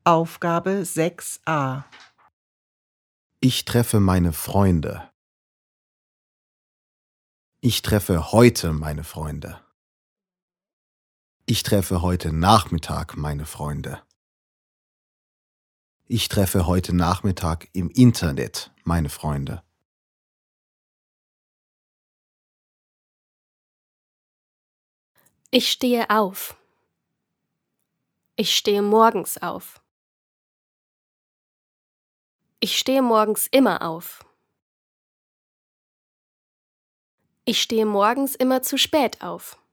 Aufgabe 6a. Ich treffe meine Freunde. Ich treffe heute meine Freunde. Ich treffe heute Nachmittag meine Freunde. Ich treffe heute Nachmittag im Internet meine Freunde. Ich stehe auf. Ich stehe morgens auf. Ich stehe morgens immer auf. Ich stehe morgens immer zu spät auf.